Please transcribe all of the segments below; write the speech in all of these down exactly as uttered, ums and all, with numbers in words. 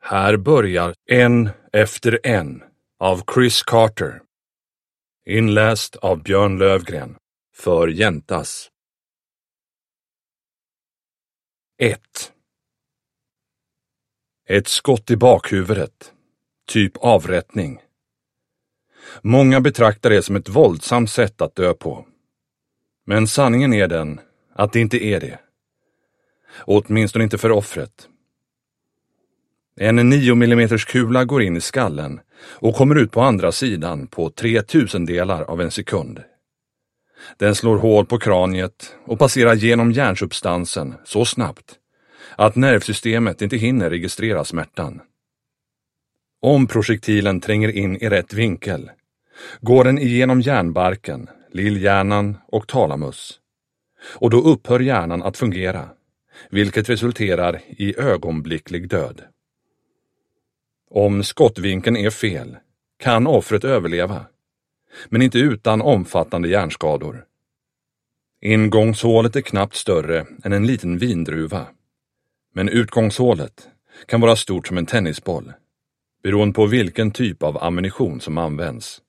Här börjar En efter en av Chris Carter. Inläst av Björn Lövgren för Jäntas. ett. Ett skott i bakhuvudet. Typ avrättning. Många betraktar det som ett våldsamt sätt att dö på. Men sanningen är den att det inte är det. Åtminstone inte för offret. En nio millimeters kula går in i skallen och kommer ut på andra sidan på tre tusendelar av en sekund. Den slår hål på kraniet och passerar genom hjärnsubstansen så snabbt att nervsystemet inte hinner registrera smärtan. Om projektilen tränger in i rätt vinkel går den igenom hjärnbarken, lillhjärnan och talamus. Och då upphör hjärnan att fungera, vilket resulterar i ögonblicklig död. Om skottvinkeln är fel kan offret överleva, men inte utan omfattande hjärnskador. Ingångshålet är knappt större än en liten vindruva, men utgångshålet kan vara stort som en tennisboll, beroende på vilken typ av ammunition som används.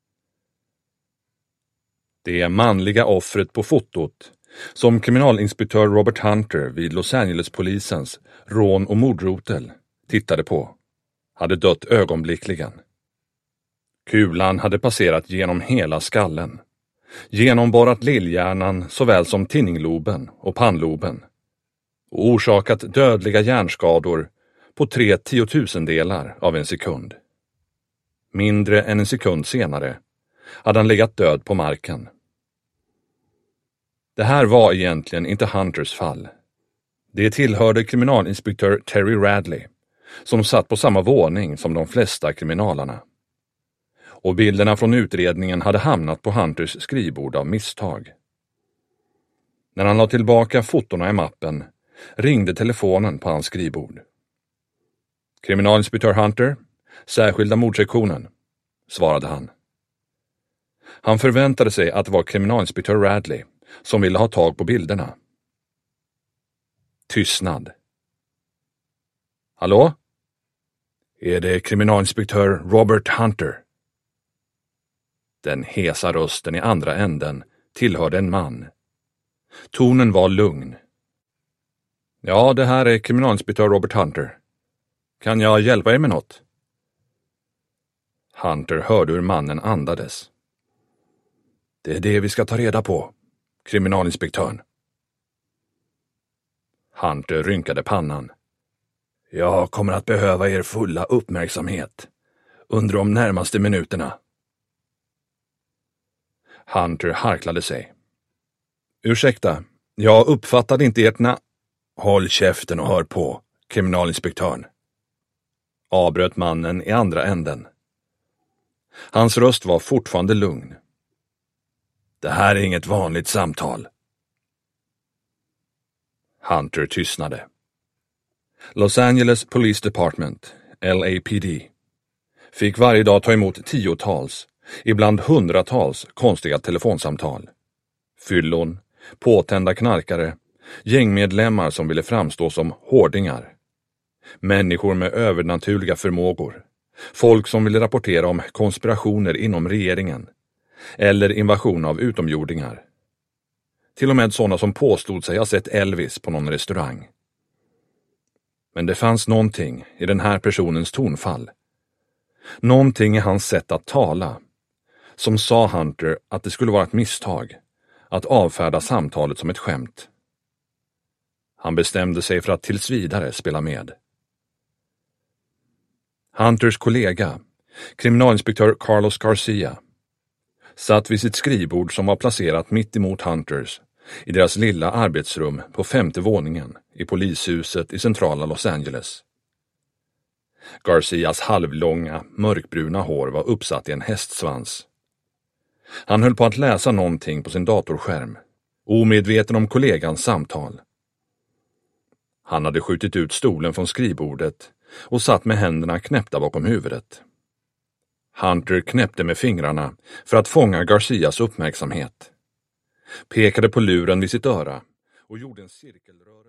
Det manliga offret på fotot, som kriminalinspektör Robert Hunter vid Los Angeles-polisens rån- och mordrotel tittade på, hade dött ögonblickligen. Kulan hade passerat genom hela skallen, genomborrat lillhjärnan såväl som tinningloben och pannloben och orsakat dödliga hjärnskador på tre tiotusendelar av en sekund. Mindre än en sekund senare hade han legat död på marken. Det här var egentligen inte Hunters fall. Det tillhörde kriminalinspektör Terry Radley, som satt på samma våning som de flesta kriminalarna. Och bilderna från utredningen hade hamnat på Hunters skrivbord av misstag. När han la tillbaka fotorna i mappen ringde telefonen på hans skrivbord. Kriminalinspektör Hunter, särskilda mordsektionen, svarade han. Han förväntade sig att det var kriminalinspektör Radley som ville ha tag på bilderna. Tystnad. Hallå? Är det kriminalinspektör Robert Hunter? Den hesa rösten i andra änden tillhörde en man. Tonen var lugn. Ja, det här är kriminalinspektör Robert Hunter. Kan jag hjälpa er med något? Hunter hörde hur mannen andades. Det är det vi ska ta reda på, kriminalinspektören. Hunter rynkade pannan. Jag kommer att behöva er fulla uppmärksamhet under de närmaste minuterna. Hunter harklade sig. Ursäkta, jag uppfattade inte ert na... Håll käften och hör på, kriminalinspektören. Avbröt mannen i andra änden. Hans röst var fortfarande lugn. Det här är inget vanligt samtal. Hunter tystnade. Los Angeles Police Department, L A P D, fick varje dag ta emot tiotals, ibland hundratals konstiga telefonsamtal. Fyllon, påtända knarkare, gängmedlemmar som ville framstå som hårdingar. Människor med övernaturliga förmågor. Folk som ville rapportera om konspirationer inom regeringen. Eller invasion av utomjordingar. Till och med sådana som påstod sig ha sett Elvis på någon restaurang. Men det fanns någonting i den här personens tonfall. Någonting i hans sätt att tala som sa Hunter att det skulle vara ett misstag att avfärda samtalet som ett skämt. Han bestämde sig för att tills vidare spela med. Hunters kollega, kriminalinspektör Carlos Garcia, satt vid sitt skrivbord som var placerat mitt emot Hunters i deras lilla arbetsrum på femte våningen i polishuset i centrala Los Angeles. Garcias halvlånga, mörkbruna hår var uppsatt i en hästsvans. Han höll på att läsa någonting på sin datorskärm, omedveten om kollegans samtal. Han hade skjutit ut stolen från skrivbordet och satt med händerna knäppta bakom huvudet. Hunter knäppte med fingrarna för att fånga Garcias uppmärksamhet. Pekade på luren vid sitt öra och gjorde en cirkelrörelse.